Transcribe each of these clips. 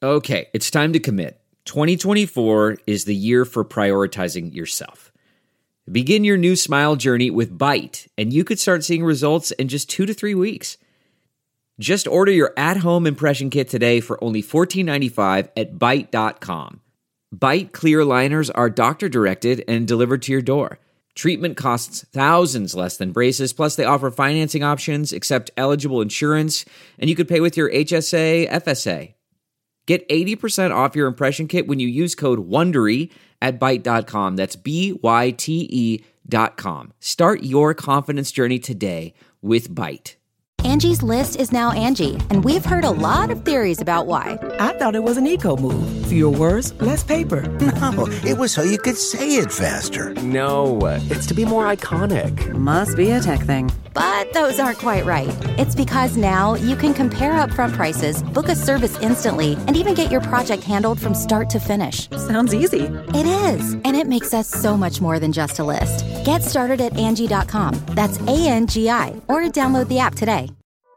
Okay, it's time to commit. 2024 is the year for prioritizing yourself. Begin your new smile journey with Byte, and you could start seeing results in just 2 to 3 weeks. Just order your at-home impression kit today for only $14.95 at Byte.com. Byte clear liners are doctor-directed and delivered to your door. Treatment costs thousands less than braces, plus they offer financing options, accept eligible insurance, and you could pay with your HSA, FSA. Get 80% off your impression kit when you use code WONDERY at Byte.com. That's BYTE.com. Start your confidence journey today with Byte. Angie's List is now Angie, and we've heard a lot of theories about why. I thought it was an eco move. Fewer words, less paper. No, it was so you could say it faster. No, it's to be more iconic. Must be a tech thing. But those aren't quite right. It's because now you can compare upfront prices, book a service instantly, and even get your project handled from start to finish. Sounds easy. It is, and it makes us so much more than just a list. Get started at Angie.com. That's ANGI, or download the app today.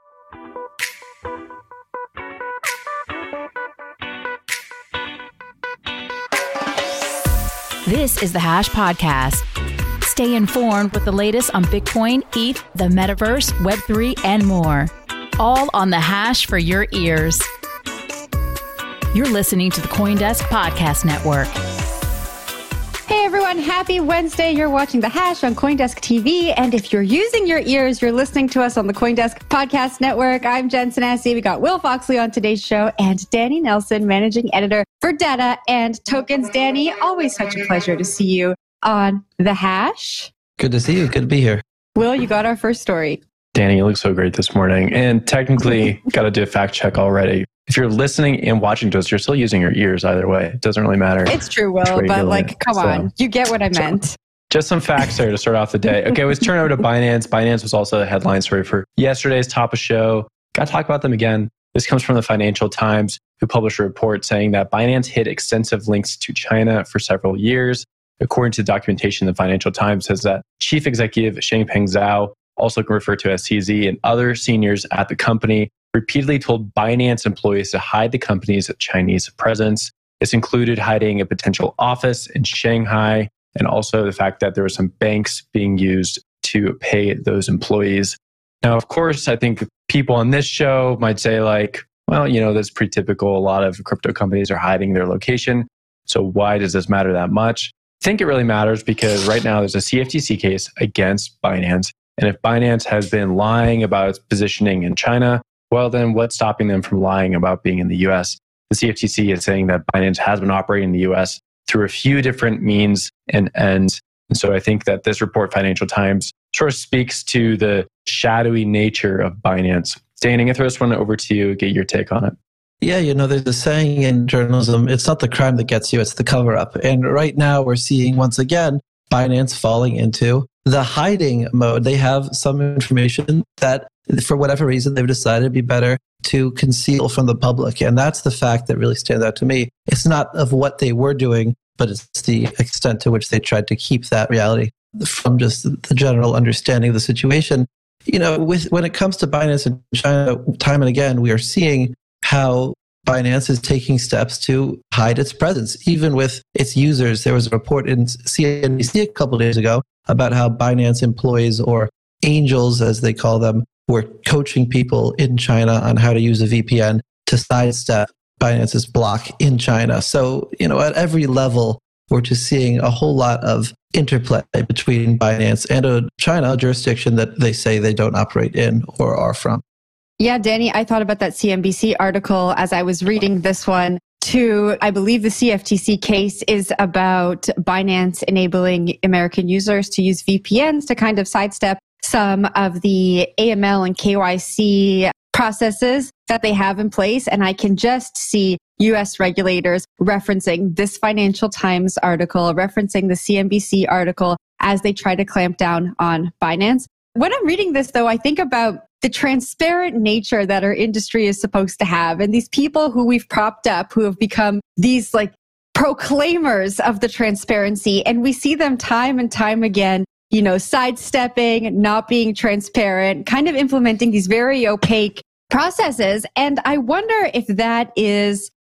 This is the Hash Podcast. Stay informed with the latest on Bitcoin, ETH, the metaverse, Web3, and more. All on the Hash for your ears. You're listening to the CoinDesk Podcast Network. Hey everyone, happy Wednesday. You're watching The Hash on CoinDesk TV. And if you're using your ears, you're listening to us on the CoinDesk Podcast Network. I'm Jen Sanasi. We got Will Foxley on today's show and Danny Nelson, managing editor for Data and Tokens. Danny, always such a pleasure to see you on The Hash. Good to see you. Good to be here. Will, you got our first story. Danny, you look so great this morning. And technically, got to do a fact check already. If you're listening and watching to us, you're still using your ears either way. It doesn't really matter. It's true, Will, but come on. You get what I meant. Just some facts there to start off the day. Okay, let's turn over to Binance. Binance was also a headline story for yesterday's top of show. Got to talk about them again. This comes from the Financial Times, who published a report saying that Binance hid extensive links to China for several years. According to the documentation, the Financial Times says that Chief Executive Changpeng Zhao, also referred to as CZ, and other seniors at the company repeatedly told Binance employees to hide the company's Chinese presence. This included hiding a potential office in Shanghai, and also the fact that there were some banks being used to pay those employees. Now, of course, I think people on this show might say well, that's pretty typical. A lot of crypto companies are hiding their location. So why does this matter that much? I think it really matters because right now there's a CFTC case against Binance. And if Binance has been lying about its positioning in China, well, then what's stopping them from lying about being in the US? The CFTC is saying that Binance has been operating in the US through a few different means and ends. And so I think that this report, Financial Times, sort of speaks to the shadowy nature of Binance. Danny, I'm going to throw this one over to you, get your take on it. Yeah, there's a saying in journalism, it's not the crime that gets you, it's the cover-up. And right now we're seeing, once again, Binance falling into the hiding mode. They have some information that, for whatever reason, they've decided it'd be better to conceal from the public. And that's the fact that really stands out to me. It's not of what they were doing, but it's the extent to which they tried to keep that reality from just the general understanding of the situation. When it comes to Binance in China, time and again, we are seeing how Binance is taking steps to hide its presence, even with its users. There was a report in CNBC a couple of days ago about how Binance employees, or angels as they call them, were coaching people in China on how to use a VPN to sidestep Binance's block in China. So, at every level, we're just seeing a whole lot of interplay between Binance and China, a jurisdiction that they say they don't operate in or are from. Yeah, Danny, I thought about that CNBC article as I was reading this one too. I believe the CFTC case is about Binance enabling American users to use VPNs to kind of sidestep some of the AML and KYC processes that they have in place. And I can just see US regulators referencing this Financial Times article, referencing the CNBC article as they try to clamp down on Binance. When I'm reading this, though, I think about the transparent nature that our industry is supposed to have. And these people who we've propped up, who have become these proclaimers of the transparency. And we see them time and time again, sidestepping, not being transparent, kind of implementing these very opaque processes. And I wonder if that is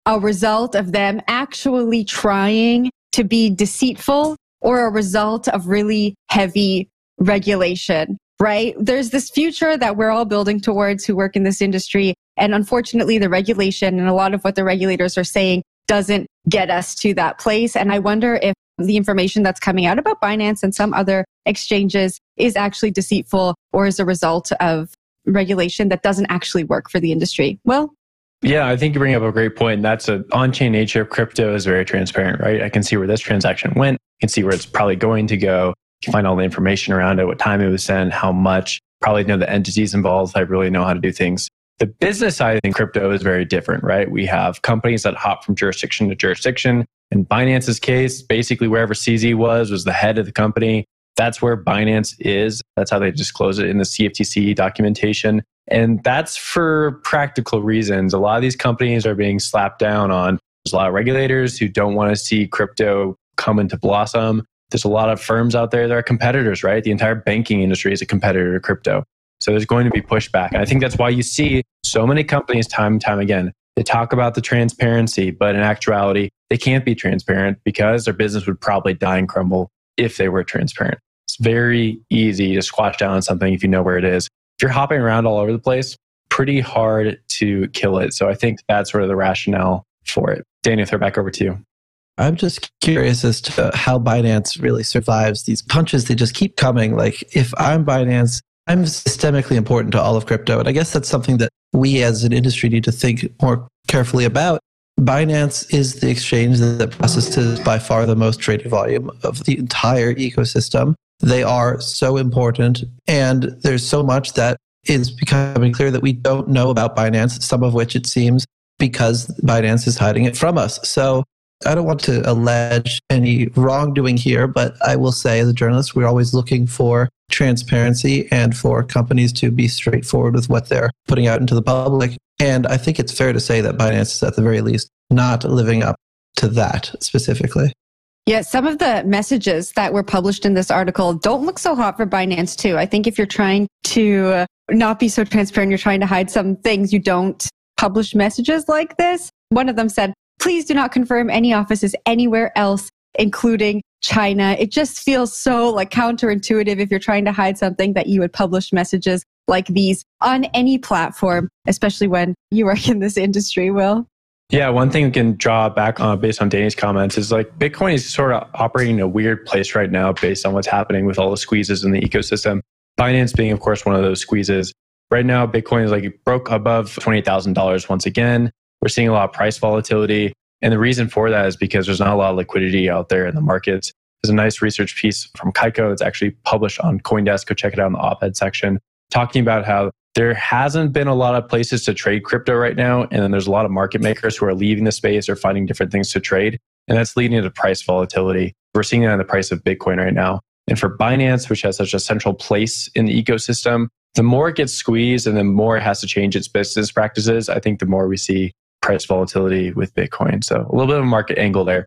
a result of them actually trying to be deceitful or a result of really heavy regulation, right? There's this future that we're all building towards who work in this industry. And unfortunately, the regulation and a lot of what the regulators are saying doesn't get us to that place. And I wonder if the information that's coming out about Binance and some other exchanges is actually deceitful or is a result of regulation that doesn't actually work for the industry. Well, yeah, I think you bring up a great point. And that's an on-chain nature of crypto is very transparent, right? I can see where this transaction went. I can see where it's probably going to go. You can find all the information around it, what time it was sent, how much, probably know the entities involved. I really know how to do things. The business side in crypto is very different, right? We have companies that hop from jurisdiction to jurisdiction. In Binance's case, basically wherever CZ was the head of the company. That's where Binance is. That's how they disclose it in the CFTC documentation. And that's for practical reasons. A lot of these companies are being slapped down on. There's a lot of regulators who don't want to see crypto come into blossom. There's a lot of firms out there that are competitors, right? The entire banking industry is a competitor to crypto. So there's going to be pushback. And I think that's why you see so many companies time and time again. They talk about the transparency, but in actuality, they can't be transparent because their business would probably die and crumble if they were transparent. It's very easy to squash down on something if you know where it is. If you're hopping around all over the place, pretty hard to kill it. So I think that's sort of the rationale for it. Daniel, throw it back over to you. I'm just curious as to how Binance really survives these punches. They just keep coming. Like if I'm Binance, I'm systemically important to all of crypto. And I guess that's something that we as an industry need to think more carefully about. Binance is the exchange that processes by far the most traded volume of the entire ecosystem. They are so important, and there's so much that is becoming clear that we don't know about Binance, some of which it seems because Binance is hiding it from us. So I don't want to allege any wrongdoing here, but I will say as a journalist, we're always looking for transparency and for companies to be straightforward with what they're putting out into the public. And I think it's fair to say that Binance is at the very least not living up to that specifically. Yeah, some of the messages that were published in this article don't look so hot for Binance too. I think if you're trying to not be so transparent, you're trying to hide some things, you don't publish messages like this. One of them said, please do not confirm any offices anywhere else, including China. It just feels so like counterintuitive if you're trying to hide something that you would publish messages like these on any platform, especially when you work in this industry, Will. Yeah, one thing we can draw back on based on Danny's comments is like Bitcoin is sort of operating in a weird place right now based on what's happening with all the squeezes in the ecosystem. Binance being, of course, one of those squeezes. Right now, Bitcoin is like broke above $28,000 once again. We're seeing a lot of price volatility. And the reason for that is because there's not a lot of liquidity out there in the markets. There's a nice research piece from Kaiko. It's actually published on CoinDesk. Go check it out in the op-ed section, talking about how there hasn't been a lot of places to trade crypto right now. And then there's a lot of market makers who are leaving the space or finding different things to trade. And that's leading to price volatility. We're seeing that in the price of Bitcoin right now. And for Binance, which has such a central place in the ecosystem, the more it gets squeezed and the more it has to change its business practices, I think the more we see price volatility with Bitcoin. So a little bit of a market angle there.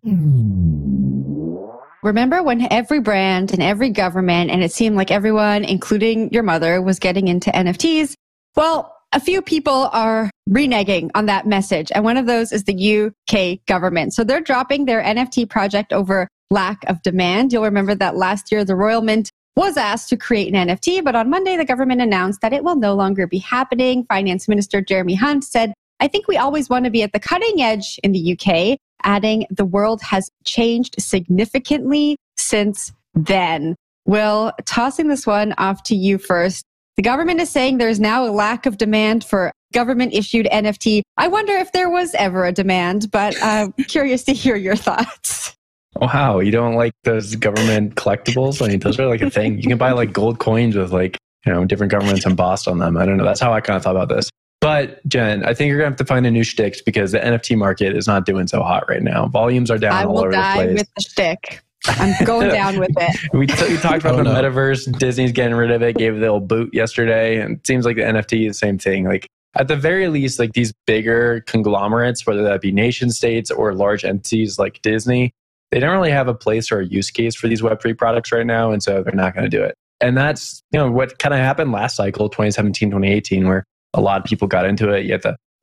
Remember when every brand and every government, and it seemed like everyone, including your mother, was getting into NFTs? Well, a few people are reneging on that message. And one of those is the UK government. So they're dropping their NFT project over lack of demand. You'll remember that last year, the Royal Mint was asked to create an NFT, but on Monday, the government announced that it will no longer be happening. Finance Minister Jeremy Hunt said, I think we always want to be at the cutting edge in the UK, adding the world has changed significantly since then. Will, tossing this one off to you first. The government is saying there's now a lack of demand for government-issued NFT. I wonder if there was ever a demand, but I'm curious to hear your thoughts. Wow, you don't like those government collectibles? I mean, those are like a thing. You can buy like gold coins with like, different governments embossed on them. I don't know. That's how I kind of thought about this. But Jen, I think you're going to have to find a new shtick because the NFT market is not doing so hot right now. Volumes are down all over the place. I will die with the shtick. I'm going down with it. We talked about the metaverse. Disney's getting rid of it, gave it the old boot yesterday. And it seems like the NFT is the same thing. Like at the very least, like these bigger conglomerates, whether that be nation states or large entities like Disney, they don't really have a place or a use case for these Web3 products right now. And so they're not going to do it. And that's, what kind of happened last cycle, 2017, 2018, where a lot of people got into it. You had the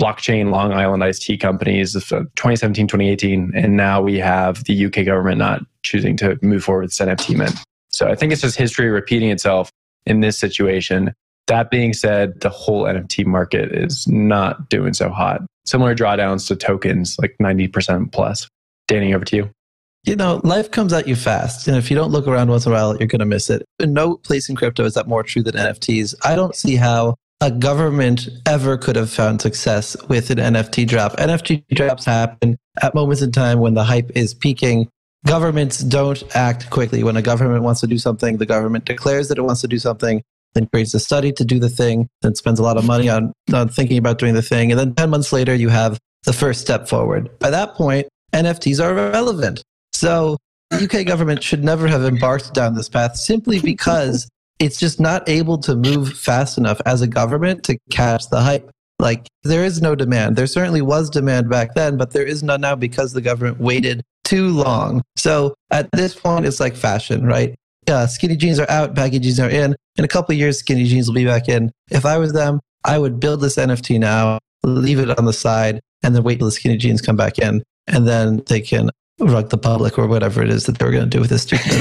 blockchain Long Island iced tea companies of 2017, 2018. And now we have the UK government not choosing to move forward with this NFT mint. So I think it's just history repeating itself in this situation. That being said, the whole NFT market is not doing so hot. Similar drawdowns to tokens, like 90% plus. Danny, over to you. You know, life comes at you fast. And if you don't look around once in a while, you're going to miss it. In no place in crypto is that more true than NFTs. I don't see how a government ever could have found success with an NFT drop. NFT drops happen at moments in time when the hype is peaking. Governments don't act quickly. When a government wants to do something, the government declares that it wants to do something, then creates a study to do the thing, then spends a lot of money on thinking about doing the thing. And then 10 months later, you have the first step forward. By that point, NFTs are irrelevant. So the UK government should never have embarked down this path simply because it's just not able to move fast enough as a government to catch the hype. Like, there is no demand. There certainly was demand back then, but there is none now because the government waited too long. So at this point, it's like fashion, right? Skinny jeans are out, baggy jeans are in. In a couple of years, skinny jeans will be back in. If I was them, I would build this NFT now, leave it on the side, and then wait till the skinny jeans come back in. And then they can rug the public or whatever it is that they were going to do with this stupid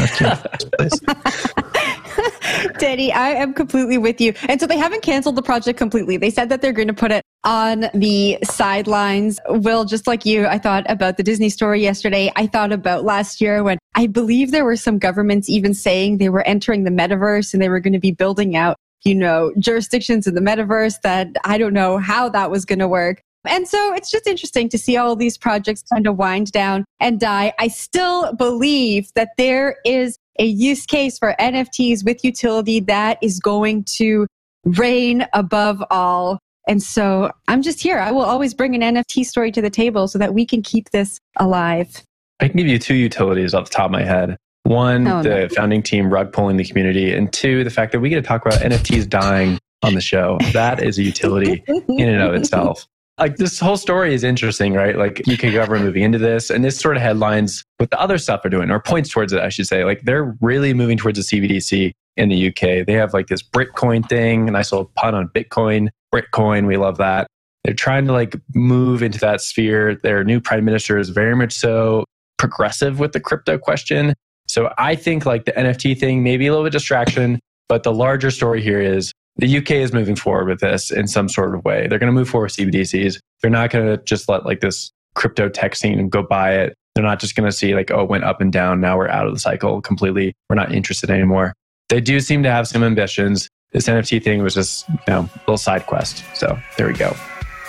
NFT. Danny, I am completely with you. And so they haven't canceled the project completely. They said that they're going to put it on the sidelines. Will, just like you, I thought about the Disney story yesterday. I thought about last year when I believe there were some governments even saying they were entering the metaverse and they were going to be building out, jurisdictions in the metaverse that I don't know how that was going to work. And so it's just interesting to see all these projects kind of wind down and die. I still believe that there is a use case for NFTs with utility that is going to reign above all. And so I'm just here. I will always bring an NFT story to the table so that we can keep this alive. I can give you two utilities off the top of my head. One, the founding team rug pulling the community. And two, the fact that we get to talk about NFTs dying on the show. That is a utility in and of itself. Like, this whole story is interesting, right? Like, UK government moving into this, and this sort of headlines what the other stuff they're doing, or points towards it, I should say. Like, they're really moving towards a CBDC in the UK. They have like this Britcoin thing, a nice little pun on Bitcoin. Britcoin, we love that. They're trying to like move into that sphere. Their new prime minister is very much so progressive with the crypto question. So I think like the NFT thing, maybe a little bit of distraction, but the larger story here is the UK is moving forward with this in some sort of way. They're going to move forward with CBDCs. They're not going to just let like this crypto tech scene go by it. They're not just going to see like, oh, it went up and down. Now we're out of the cycle completely. We're not interested anymore. They do seem to have some ambitions. This NFT thing was just, a little side quest. So there we go.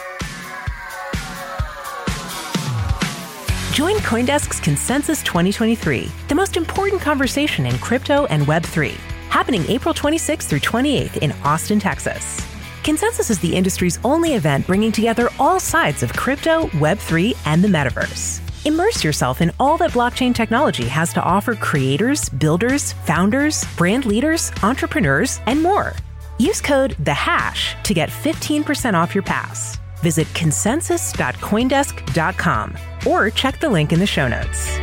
Join CoinDesk's Consensus 2023, the most important conversation in crypto and Web3, happening April 26th through 28th in Austin, Texas. Consensus is the industry's only event bringing together all sides of crypto, Web3, and the metaverse. Immerse yourself in all that blockchain technology has to offer creators, builders, founders, brand leaders, entrepreneurs, and more. Use code THEHASH to get 15% off your pass. Visit consensus.coindesk.com or check the link in the show notes.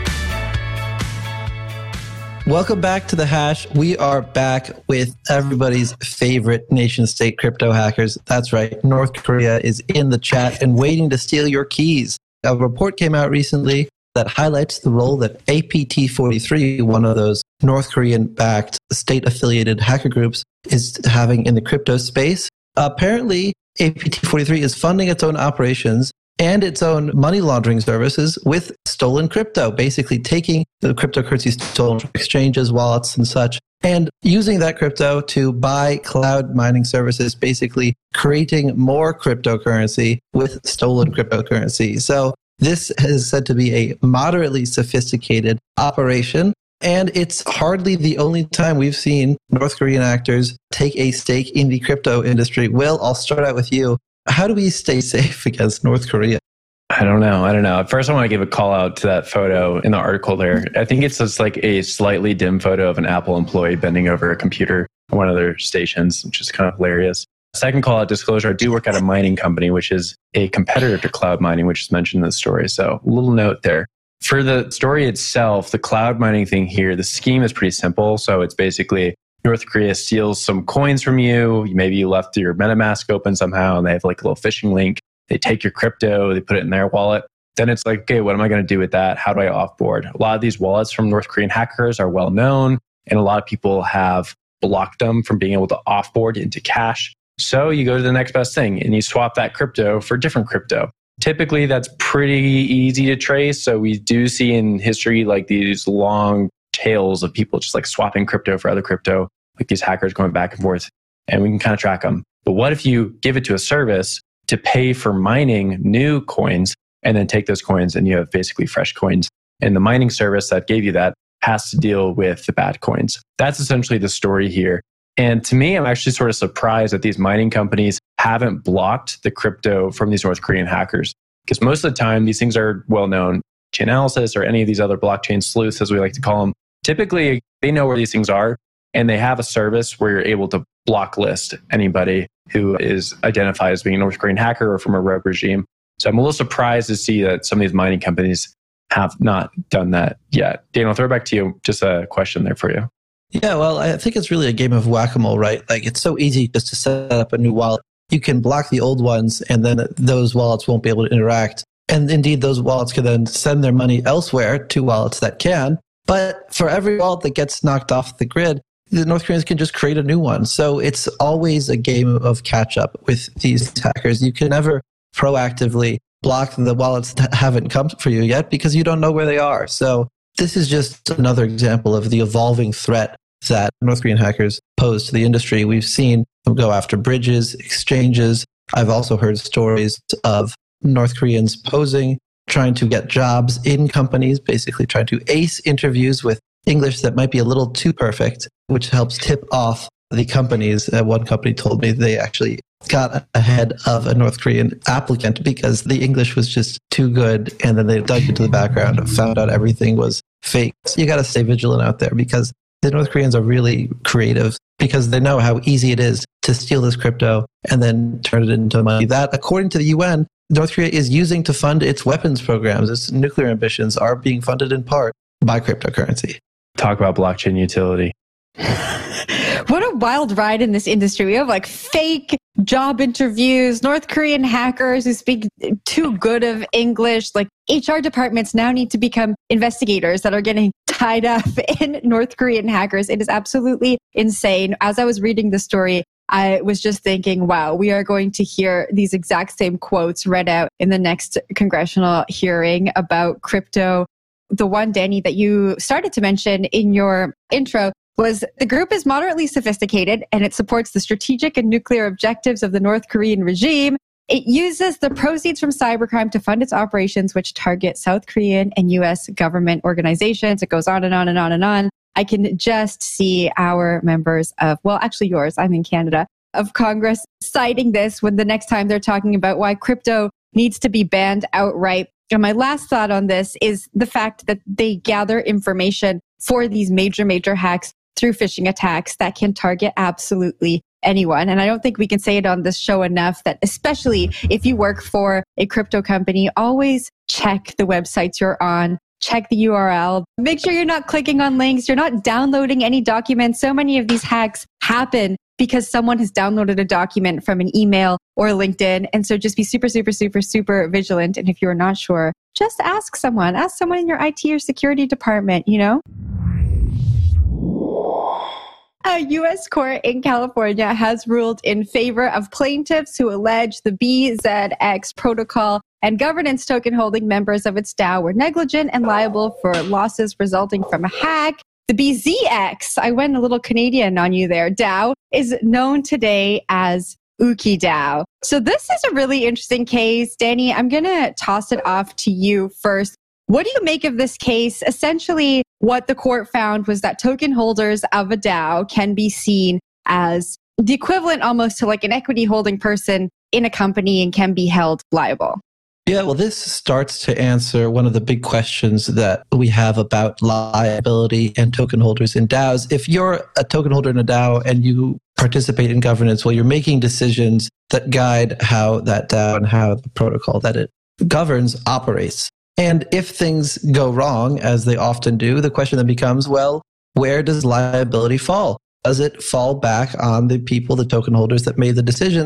Welcome back to The Hash. We are back with everybody's favorite nation-state crypto hackers. That's right. North Korea is in the chat and waiting to steal your keys. A report came out recently that highlights the role that APT43, one of those North Korean-backed state-affiliated hacker groups, is having in the crypto space. Apparently, APT43 is funding its own operations and its own money laundering services with stolen crypto, basically taking the cryptocurrency stolen from exchanges, wallets, and such, and using that crypto to buy cloud mining services, basically creating more cryptocurrency with stolen cryptocurrency. So this is said to be a moderately sophisticated operation, and it's hardly the only time we've seen North Korean actors take a stake in the crypto industry. Will, I'll start out with you. How do we stay safe against North Korea? I don't know. First, I want to give a call out to that photo in the article there. I think it's just like a slightly dim photo of an Apple employee bending over a computer at one of their stations, which is kind of hilarious. Second call out disclosure, I do work at a mining company, which is a competitor to cloud mining, which is mentioned in the story. So a little note there. For the story itself, the cloud mining thing here, the scheme is pretty simple. So it's basically North Korea steals some coins from you. Maybe you left your MetaMask open somehow and they have like a little phishing link. they take your crypto, they put it in their wallet. Then it's like, okay, what am I going to do with that? How do I offboard? A lot of these wallets from North Korean hackers are well known, and a lot of people have blocked them from being able to offboard into cash. So you go to the next best thing and you swap that crypto for different crypto. Typically, that's pretty easy to trace. So we do see in history like these long tails of people just like swapping crypto for other crypto, like these hackers going back and forth, and we can kind of track them. But what if you give it to a service to pay for mining new coins and then take those coins and you have basically fresh coins? And the mining service that gave you that has to deal with the bad coins. That's essentially the story here. And to me, I'm actually sort of surprised that these mining companies haven't blocked the crypto from these North Korean hackers. Because most of the time, these things are well known. Chainalysis or any of these other blockchain sleuths, as we like to call them, typically they know where these things are. And they have a service where you're able to blocklist anybody who is identified as being a North Korean hacker or from a rogue regime. So I'm a little surprised to see that some of these mining companies have not done that yet. Daniel, I'll throw it back to you. Just a question there for you. Yeah, well, I think it's really a game of whack-a-mole, right? Like, it's so easy just to set up a new wallet. You can block the old ones, and then those wallets won't be able to interact. And indeed, those wallets can then send their money elsewhere to wallets that can. But for every wallet that gets knocked off the grid, the North Koreans can just create a new one. So it's always a game of catch-up with these hackers. You can never proactively block the wallets that haven't come for you yet because you don't know where they are. So this is just another example of the evolving threat that North Korean hackers pose to the industry. We've seen them go after bridges, exchanges. I've also heard stories of North Koreans posing, trying to get jobs in companies, basically trying to ace interviews with English that might be a little too perfect, which helps tip off the companies. One company told me they actually got ahead of a North Korean applicant because the English was just too good. And then they dug into the background and found out everything was fake. So you got to stay vigilant out there because the North Koreans are really creative because they know how easy it is to steal this crypto and then turn it into money that, according to the UN, North Korea is using to fund its weapons programs. Its nuclear ambitions are being funded in part by cryptocurrency. Talk about blockchain utility. What a wild ride in this industry. We have like fake job interviews, North Korean hackers who speak too good of English. Like HR departments now need to become investigators that are getting tied up in North Korean hackers. It is absolutely insane. As I was reading the story, I was just thinking, wow, we are going to hear these exact same quotes read out in the next congressional hearing about crypto. The one, Danny, that you started to mention in your intro was the group is moderately sophisticated and it supports the strategic and nuclear objectives of the North Korean regime. It uses the proceeds from cybercrime to fund its operations, which target South Korean and U.S. government organizations. It goes on and on and on and on. I can just see our members of, well, actually yours, I'm in Canada, of Congress citing this when the next time they're talking about why crypto needs to be banned outright. And my last thought on this is the fact that they gather information for these major hacks through phishing attacks that can target absolutely anyone. And I don't think we can say it on this show enough that especially if you work for a crypto company, always check the websites you're on, check the URL, make sure you're not clicking on links, you're not downloading any documents. So many of these hacks happen because someone has downloaded a document from an email or LinkedIn. And so just be super vigilant. And if you're not sure, just ask someone in your IT or security department, you know? A U.S. court in California has ruled in favor of plaintiffs who allege the BZX protocol and governance token holding members of its DAO were negligent and liable for losses resulting from a hack. The BZX, I went a little Canadian on you there, DAO, is known today as UkiDAO. So this is a really interesting case. Danny, I'm going to toss it off to you first. What do you make of this case? Essentially, what the court found was that token holders of a DAO can be seen as the equivalent almost to like an equity holding person in a company and can be held liable. Yeah, well, this starts to answer one of the big questions that we have about liability and token holders in DAOs. If you're a token holder in a DAO and you participate in governance, well, you're making decisions that guide how that DAO and how the protocol that it governs operates. And if things go wrong, as they often do, the question then becomes, well, where does liability fall? Does it fall back on the people, the token holders that made the decisions?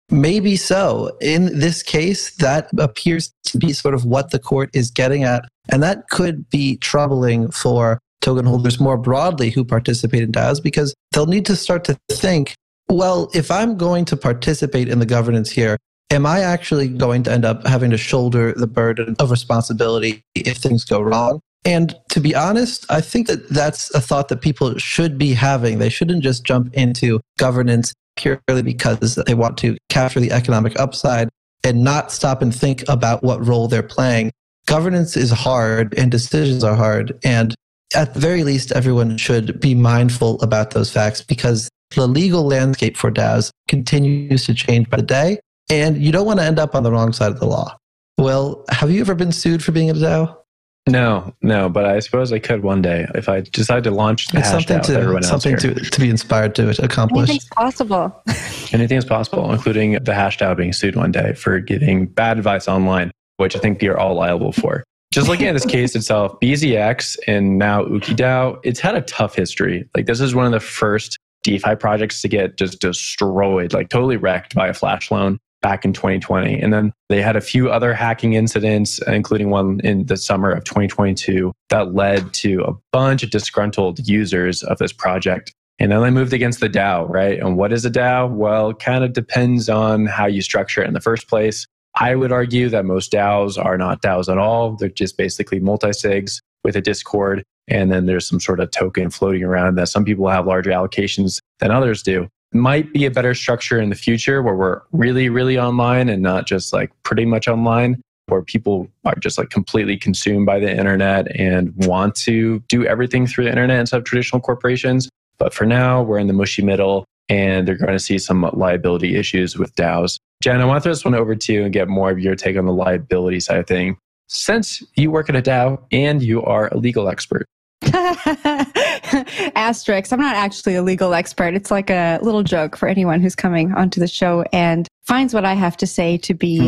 Maybe so. In this case, that appears to be sort of what the court is getting at. And that could be troubling for token holders more broadly who participate in DAOs, because they'll need to start to think, well, if I'm going to participate in the governance here, am I actually going to end up having to shoulder the burden of responsibility if things go wrong? And to be honest, I think that that's a thought that people should be having. They shouldn't just jump into governance purely because they want to capture the economic upside and not stop and think about what role they're playing. Governance is hard and decisions are hard. And at the very least, everyone should be mindful about those facts, because the legal landscape for DAOs continues to change by the day, and you don't want to end up on the wrong side of the law. Well, have you ever been sued for being a DAO? No, but I suppose I could one day if I decide to launch the hash DAO with everyone else something to be inspired to accomplish. Anything's possible. Anything is possible, including the hash DAO being sued one day for giving bad advice online, which I think you're all liable for. Just looking at this case itself, BZX and now UkiDAO, it's had a tough history. Like, this is one of the first DeFi projects to get just destroyed, like totally wrecked by a flash loan back in 2020. And then they had a few other hacking incidents, including one in the summer of 2022, that led to a bunch of disgruntled users of this project. And then they moved against the DAO, right? And what is a DAO? Well, it kind of depends on how you structure it in the first place. I would argue that most DAOs are not DAOs at all. They're just basically multi-sigs with a Discord. And then there's some sort of token floating around that some people have larger allocations than others do. Might be a better structure in the future where we're really, really online and not just like pretty much online, where people are just like completely consumed by the internet and want to do everything through the internet instead of traditional corporations. But for now, we're in the mushy middle, and they're going to see some liability issues with DAOs. Jen, I want to throw this one over to you and get more of your take on the liability side of thing. Since you work at a DAO and you are a legal expert. Asterisk. I'm not actually a legal expert. It's like a little joke for anyone who's coming onto the show and finds what I have to say to be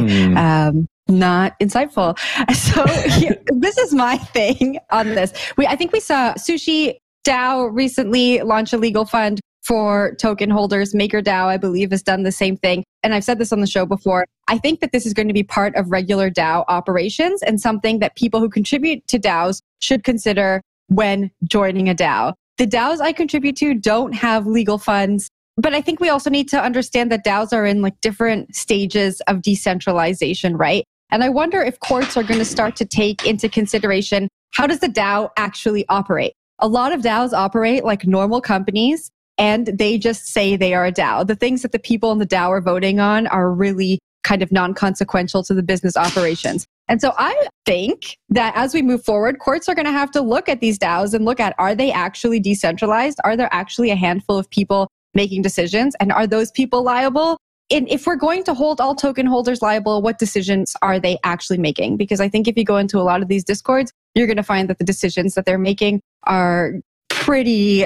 not insightful. So this is my thing on this. I think we saw Sushi DAO recently launch a legal fund for token holders. MakerDAO, I believe, has done the same thing. And I've said this on the show before. I think that this is going to be part of regular DAO operations and something that people who contribute to DAOs should consider when joining a DAO. The DAOs I contribute to don't have legal funds, but I think we also need to understand that DAOs are in like different stages of decentralization, right? And I wonder if courts are going to start to take into consideration, how does the DAO actually operate? A lot of DAOs operate like normal companies, and they just say they are a DAO. The things that the people in the DAO are voting on are really kind of non-consequential to the business operations. And so I think that as we move forward, courts are going to have to look at these DAOs and look at, are they actually decentralized? Are there actually a handful of people making decisions? And are those people liable? And if we're going to hold all token holders liable, what decisions are they actually making? Because I think if you go into a lot of these Discords, you're going to find that the decisions that they're making are pretty,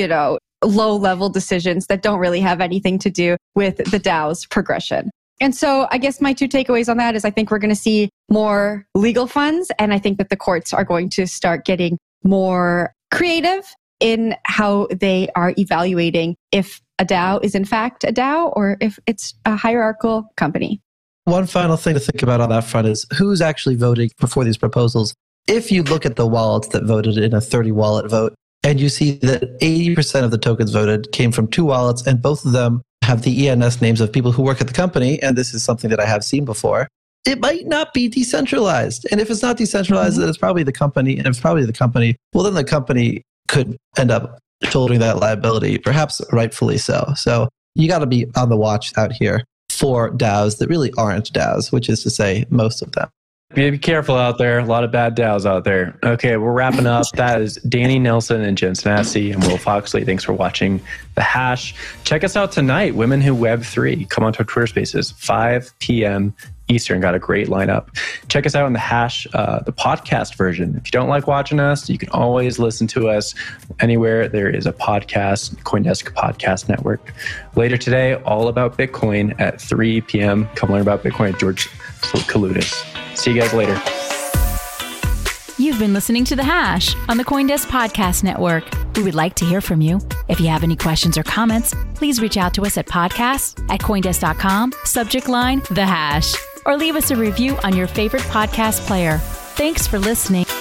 low-level decisions that don't really have anything to do with the DAO's progression. And so I guess my two takeaways on that is I think we're going to see more legal funds, and I think that the courts are going to start getting more creative in how they are evaluating if a DAO is in fact a DAO or if it's a hierarchical company. One final thing to think about on that front is who's actually voting for these proposals. If you look at the wallets that voted in a 30-wallet vote, and you see that 80% of the tokens voted came from 2 wallets, and both of them have the ENS names of people who work at the company, and this is something that I have seen before, it might not be decentralized. And if it's not decentralized, then it's probably the company. And if it's probably the company, well, then the company could end up shouldering that liability, perhaps rightfully so. So you got to be on the watch out here for DAOs that really aren't DAOs, which is to say most of them. Be careful out there. A lot of bad DAOs out there. Okay, we're wrapping up. That is Danny Nelson and Jen Sanasie and Will Foxley. Thanks for watching The Hash. Check us out tonight, Women Who Web3. Come on to our Twitter Spaces, 5 p.m. Eastern. Got a great lineup. Check us out on The Hash, the podcast version. If you don't like watching us, you can always listen to us anywhere there is a podcast, CoinDesk Podcast Network. Later today, all about Bitcoin at 3 p.m. Come learn about Bitcoin with George Kaludis. See you guys later. You've been listening to The Hash on the CoinDesk Podcast Network. We would like to hear from you. If you have any questions or comments, please reach out to us at podcasts@coindesk.com, subject line, The Hash, or leave us a review on your favorite podcast player. Thanks for listening.